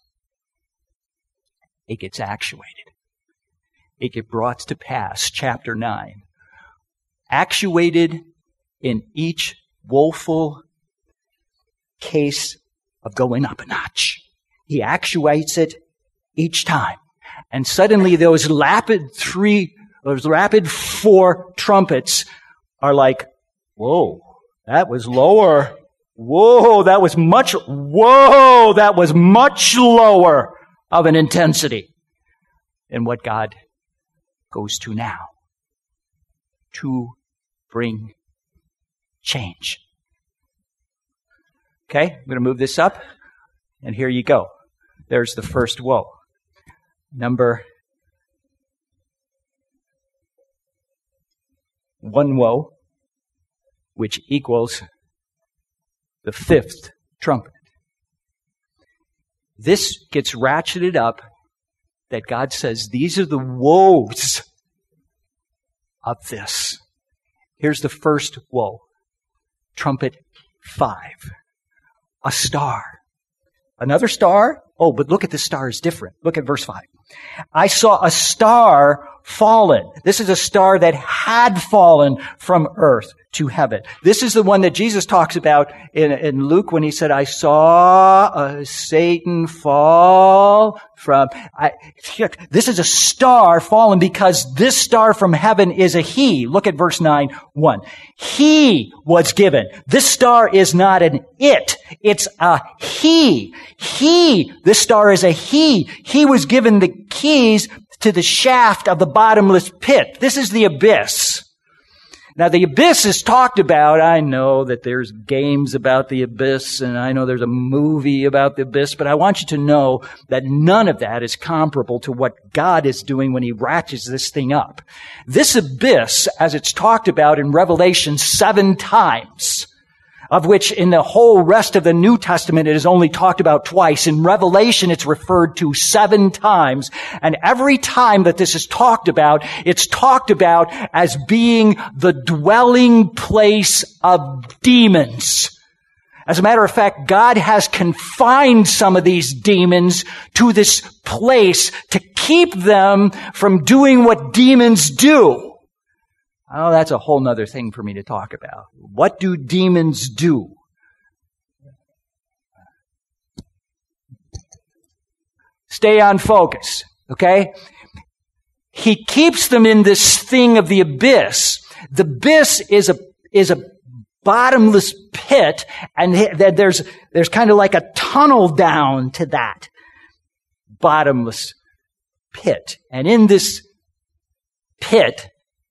It gets actuated. It gets brought to pass, chapter nine. Actuated in each woeful case of going up a notch. He actuates it each time. And suddenly those rapid three, those rapid four trumpets are like, whoa, that was lower. Whoa, that was much, whoa, that was much lower of an intensity than what God goes to now to bring change. Okay, I'm going to move this up, and here you go. There's the first woe. Number one woe, which equals the fifth trumpet. This gets ratcheted up that God says these are the woes of this. Here's the first woe. Trumpet five. A star. Another star? Oh, but look at the star is different. Look at verse five. I saw a star fallen. This is a star that had fallen from earth to heaven. This is the one that Jesus talks about in, in Luke when he said, I saw a Satan fall from... I, this is a star fallen because this star from heaven is a he. Look at verse nine, one. He was given. This star is not an it. It's a he. He. This star is a he. He was given the keys to the shaft of the bottomless pit. This is the abyss. Now, the abyss is talked about. I know that there's games about the abyss, and I know there's a movie about the abyss, but I want you to know that none of that is comparable to what God is doing when He ratchets this thing up. This abyss, as it's talked about in Revelation seven times, of which in the whole rest of the New Testament it is only talked about twice. In Revelation it's referred to seven times. And every time that this is talked about, it's talked about as being the dwelling place of demons. As a matter of fact, God has confined some of these demons to this place to keep them from doing what demons do. Oh, that's a whole nother thing for me to talk about. What do demons do? Stay on focus, okay? He keeps them in this thing of the abyss. The abyss is a, is a bottomless pit, and there's, there's kind of like a tunnel down to that bottomless pit. And in this pit,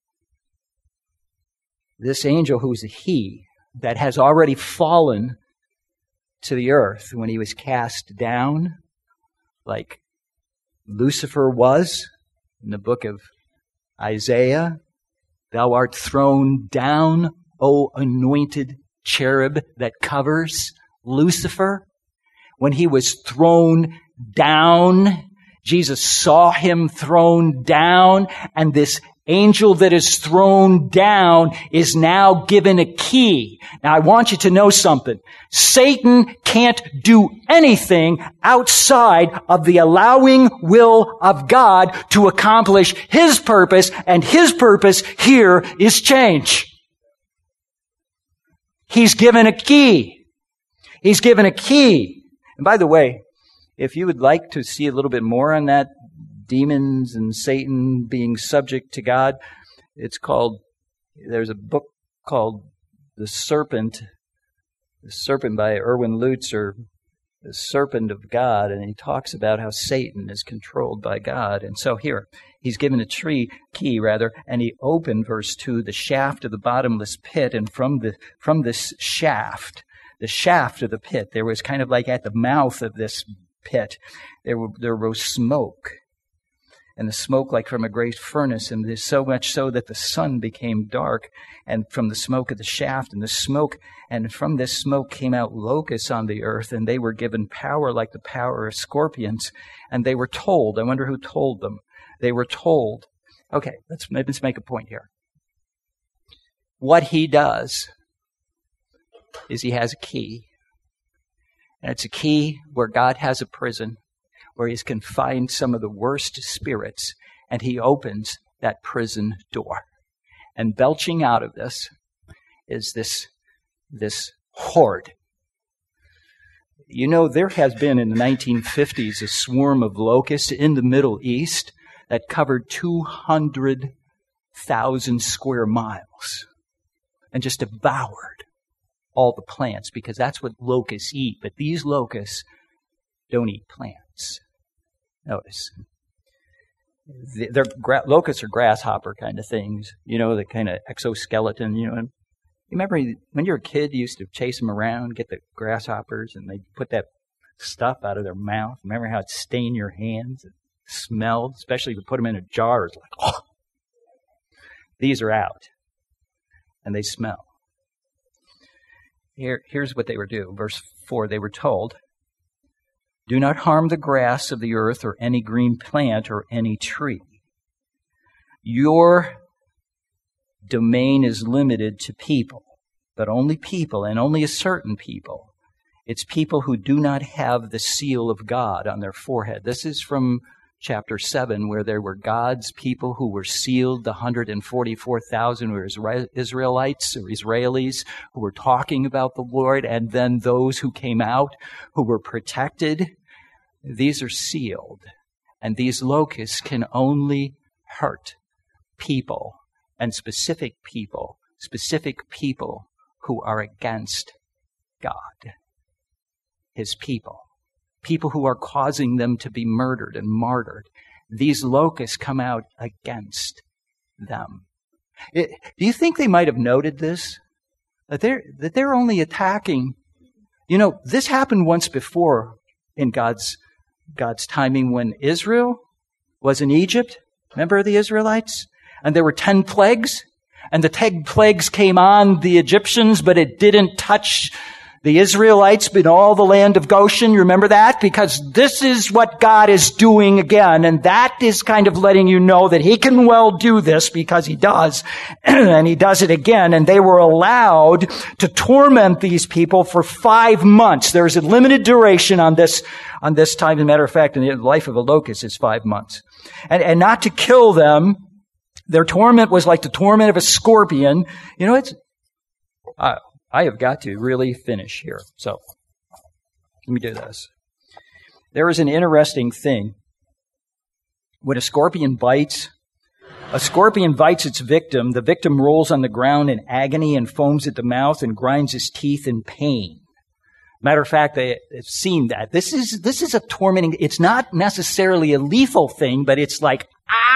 this angel who's a he, that has already fallen to the earth when he was cast down, like Lucifer was in the book of Isaiah. Thou art thrown down, O anointed cherub that covers Lucifer. When he was thrown down, Jesus saw him thrown down, and this angel that is thrown down is now given a key. Now I want you to know something. Satan can't do anything outside of the allowing will of God to accomplish his purpose, and his purpose here is change. He's given a key. He's given a key. And by the way, if you would like to see a little bit more on that, demons and Satan being subject to God, it's called, there's a book called The Serpent, The Serpent by Erwin Lutzer, The Serpent of God, and he talks about how Satan is controlled by God. And so here, he's given a tree key, rather, and he opened, verse two, the shaft of the bottomless pit, and from the from this shaft, the shaft of the pit, there was kind of like at the mouth of this pit, there, were, there rose smoke. And the smoke like from a great furnace, and there's so much so that the sun became dark, and from the smoke of the shaft, and the smoke, and from this smoke came out locusts on the earth, and they were given power like the power of scorpions, and they were told, I wonder who told them, they were told, okay, let's, let's make a point here. What he does is he has a key, and it's a key where God has a prison, where he's confined some of the worst spirits, and he opens that prison door. And belching out of this is this, this horde. You know, there has been in the nineteen fifties a swarm of locusts in the Middle East that covered two hundred thousand square miles and just devoured all the plants, because that's what locusts eat. But these locusts don't eat plants. Notice. They're gra- locusts are grasshopper kind of things, you know, the kind of exoskeleton, you know. And you remember when you were a kid, you used to chase them around, get the grasshoppers, and they'd put that stuff out of their mouth. Remember how it stained your hands? It smelled, especially if you put them in a jar. It's like, oh. These are out, and they smell. Here, here's what they were doing. Verse four, they were told, do not harm the grass of the earth or any green plant or any tree. Your domain is limited to people. but only people, and only a certain people. It's people who do not have the seal of God on their forehead. This is from chapter seven, where there were God's people who were sealed, the one hundred forty-four thousand were Israelites or Israelis who were talking about the Lord, and then those who came out who were protected. These are sealed, and these locusts can only hurt people, and specific people, specific people who are against God, His people. People who are causing them to be murdered and martyred. These locusts come out against them. It, do you think they might have noted this? That they're, that they're only attacking. You know, this happened once before in God's, God's timing when Israel was in Egypt. Remember the Israelites? And there were ten plagues. And the ten plagues came on the Egyptians, but it didn't touch the Israelites in all the land of Goshen. You remember that? Because this is what God is doing again. And that is kind of letting you know that He can well do this, because He does. And He does it again. And they were allowed to torment these people for five months. There's a limited duration on this, on this time. As a matter of fact, in the life of a locust is five months. And, and not to kill them. Their torment was like the torment of a scorpion. You know, it's, uh, I have got to really finish here. So, let me do this. There is an interesting thing. When a scorpion bites, a scorpion bites its victim. The victim rolls on the ground in agony and foams at the mouth and grinds his teeth in pain. Matter of fact, they have seen that. This is, this is a tormenting, it's not necessarily a lethal thing, but it's like,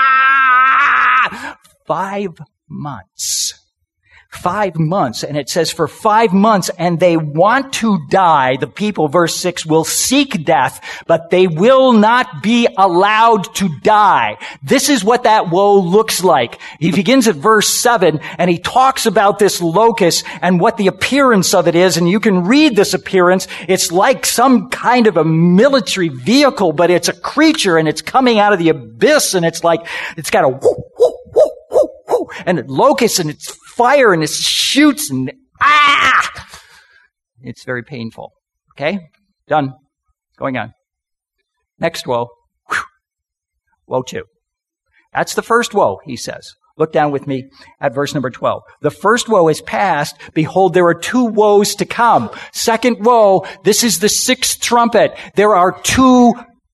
ah, five months. Five months. And it says for five months, and they want to die. The people, verse six, will seek death, but they will not be allowed to die. This is what that woe looks like. He begins at verse seven, and he talks about this locust and what the appearance of it is. And you can read this appearance. It's like some kind of a military vehicle, but it's a creature, and it's coming out of the abyss, and it's like, it's got a whoo, whoo, whoo, whoo, whoo, and it locusts, and it's fire, and it shoots, and ah! It's very painful. Okay? Done. Going on. Next woe. Whew. Woe two. That's the first woe, he says. Look down with me at verse number twelve. The first woe is past. Behold, there are two woes to come. Second woe, this is the sixth trumpet. There are two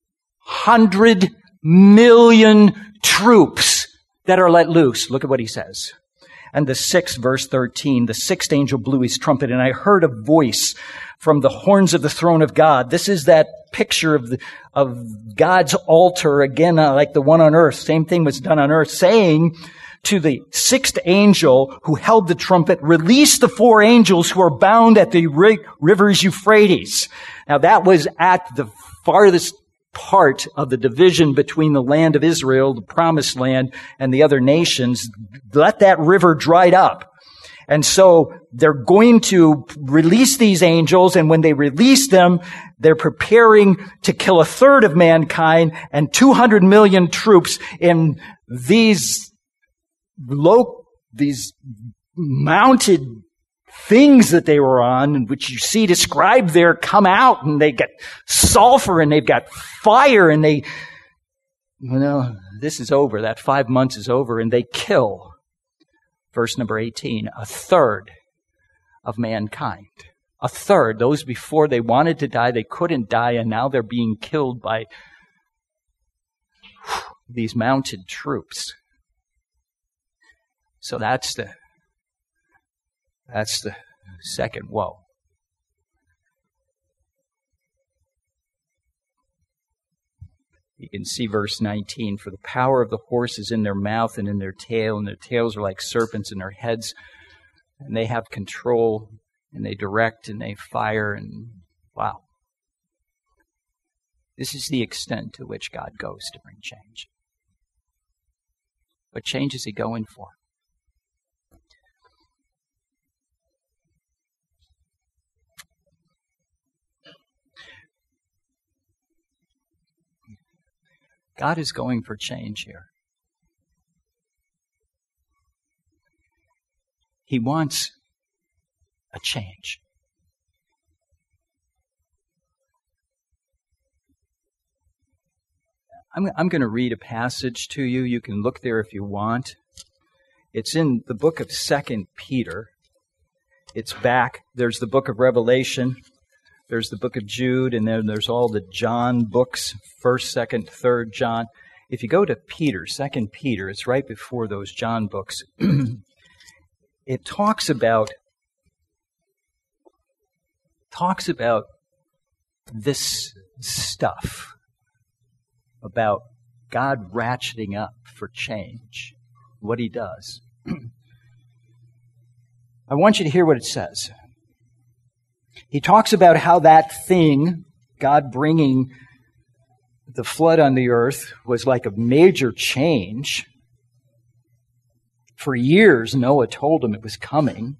hundred million troops that are let loose. Look at what he says. And the sixth, verse thirteen, the sixth angel blew his trumpet, and I heard a voice from the horns of the throne of God. This is that picture of the, of God's altar, again, uh, like the one on earth. Same thing was done on earth, saying to the sixth angel who held the trumpet, release the four angels who are bound at the rivers Euphrates. Now that was at the farthest part of the division between the land of Israel, the promised land, and the other nations. Let that river dried up. And so they're going to release these angels, and when they release them, they're preparing to kill a third of mankind and two hundred million troops in these low, these mounted things that they were on, which you see described there, come out, and they get sulfur, and they've got fire, and they, you know, this is over. That five months is over, and they kill, verse number eighteen, a third of mankind. A third. Those before they wanted to die, they couldn't die, and now they're being killed by these mounted troops. So that's the That's the second woe. You can see verse nineteen, for the power of the horse is in their mouth and in their tail, and their tails are like serpents, and their heads, and they have control, and they direct, and they fire, and wow. This is the extent to which God goes to bring change. What change is He going for? God is going for change here. He wants a change. I'm, I'm going to read a passage to you. You can look there if you want. It's in the book of Second Peter. It's back. There's the book of Revelation. There's the book of Jude, and then there's all the John books, First, Second, Third John. If you go to Peter, Second Peter, it's right before those John books. It talks about talks about this stuff, about God ratcheting up for change, what he does. I want you to hear what it says. He talks about how that thing, God bringing the flood on the earth, was like a major change. For years, Noah told him it was coming.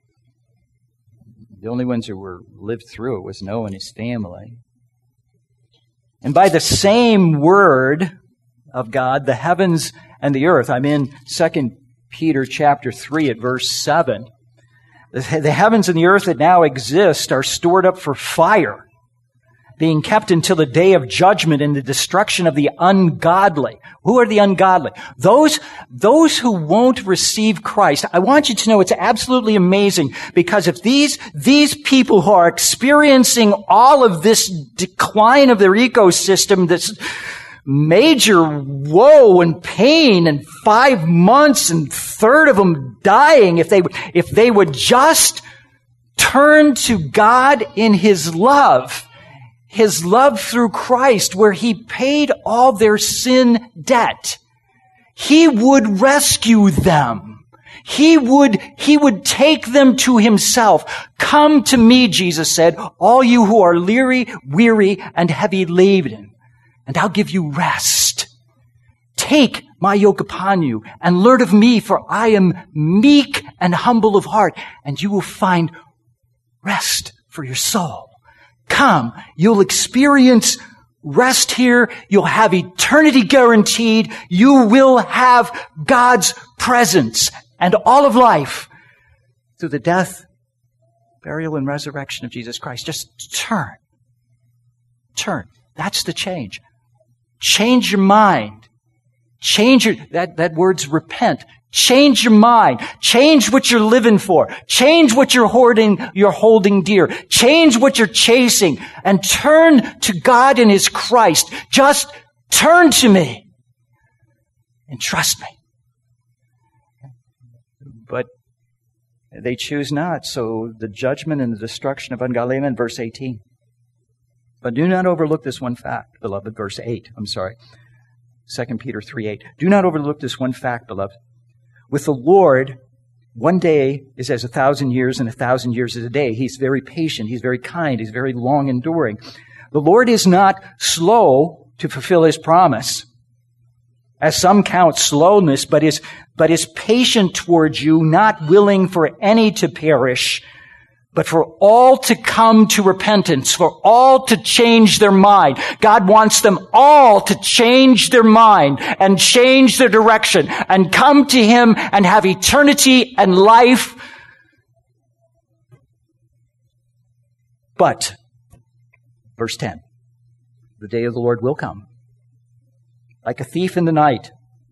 The only ones who were lived through it was Noah and his family. And by the same word of God, the heavens and the earth, I'm in Second Peter chapter three at verse seven. The heavens and the earth that now exist are stored up for fire, being kept until the day of judgment and the destruction of the ungodly. Who are the ungodly? Those, those who won't receive Christ. I want you to know it's absolutely amazing, because if these, these people who are experiencing all of this decline of their ecosystem, this major woe and pain and five months and third of them dying, if they, if they would just turn to God in His love, His love through Christ, where He paid all their sin debt, He would rescue them. He would, He would take them to Himself. Come to me, Jesus said, all you who are weary, weary, and heavy laden, and I'll give you rest. Take my yoke upon you and learn of me, for I am meek and humble of heart, and you will find rest for your soul. Come, you'll experience rest here. You'll have eternity guaranteed. You will have God's presence and all of life through the death, burial, and resurrection of Jesus Christ. Just turn. Turn. That's the change. Change your mind. Change your, that, that word's repent. Change your mind. Change what you're living for. Change what you're hoarding, you're holding dear. Change what you're chasing and turn to God and His Christ. Just turn to me and trust me. But they choose not. So the judgment and the destruction of ungodly men, verse eighteen. But do not overlook this one fact, beloved, verse eight. I'm sorry. Second Peter three eight. Do not overlook this one fact, beloved. With the Lord, one day is as a thousand years, and a thousand years is a day. He's very patient. He's very kind. He's very long enduring. The Lord is not slow to fulfill His promise, as some count slowness, but is, but is patient towards you, not willing for any to perish, but for all to come to repentance, for all to change their mind. God wants them all to change their mind and change their direction and come to Him and have eternity and life. But, verse ten, the day of the Lord will come like a thief in the night.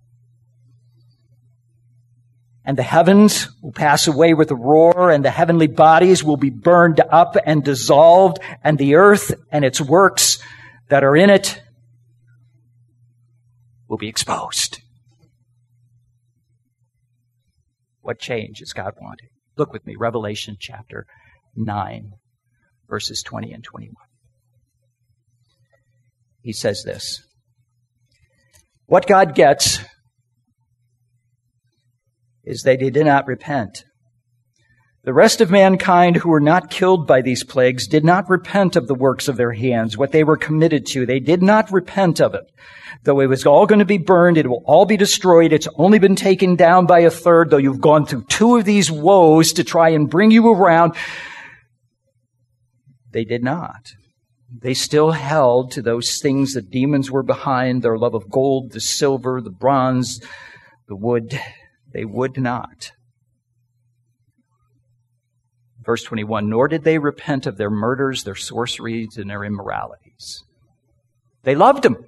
And the heavens will pass away with a roar, and the heavenly bodies will be burned up and dissolved, and the earth and its works that are in it will be exposed. What change is God wanting? Look with me, Revelation chapter nine, verses twenty and twenty-one. He says this: what God gets is that they did not repent. The rest of mankind who were not killed by these plagues did not repent of the works of their hands, what they were committed to. They did not repent of it. Though it was all going to be burned, it will all be destroyed. It's only been taken down by a third, though you've gone through two of these woes to try and bring you around. They did not. They still held to those things that demons were behind, their love of gold, the silver, the bronze, the wood. They would not. Verse twenty-one, nor did they repent of their murders, their sorceries, and their immoralities. They loved him.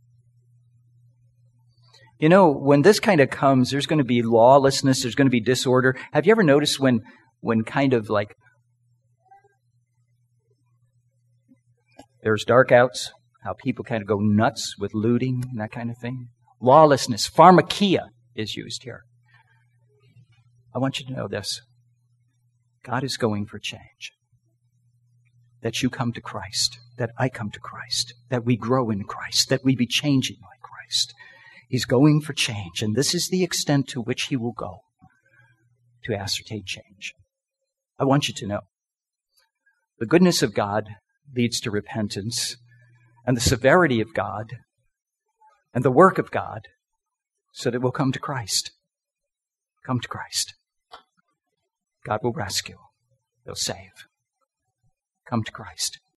You know, when this kind of comes, there's going to be lawlessness, there's going to be disorder. Have you ever noticed when, when kind of like there's dark outs, how people kind of go nuts with looting and that kind of thing? Lawlessness, pharmakia is used here. I want you to know this. God is going for change. That you come to Christ, that I come to Christ, that we grow in Christ, that we be changing like Christ. He's going for change, and this is the extent to which he will go to ascertain change. I want you to know the goodness of God leads to repentance, and the severity of God and the work of God so that we'll come to Christ. Come to Christ. God will rescue. He'll save. Come to Christ.